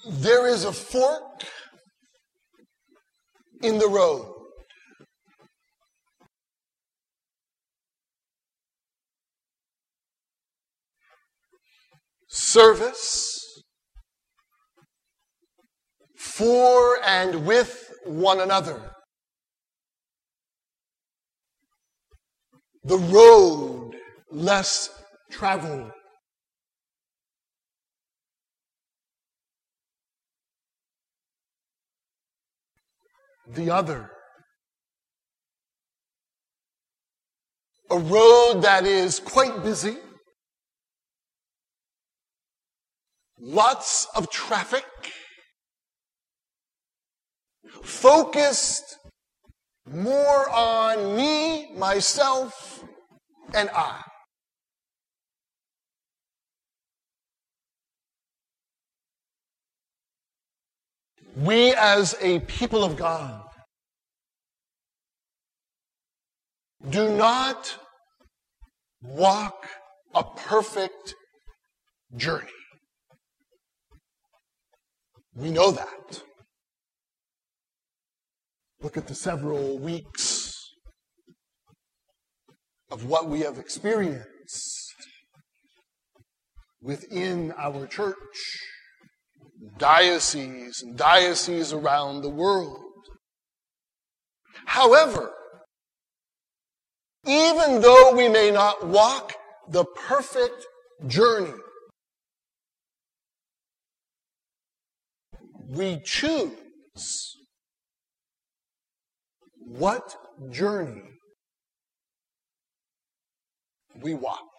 There is a fork in the road. Service for and with one another. The road less traveled. The other. A road that is quite busy. Lots of traffic. Focused more on me, myself, and I. We as a people of God do not walk a perfect journey. We know that. Look at the several weeks of what we have experienced within our church, dioceses and dioceses around the world. However, even though we may not walk the perfect journey, we choose what journey we walk.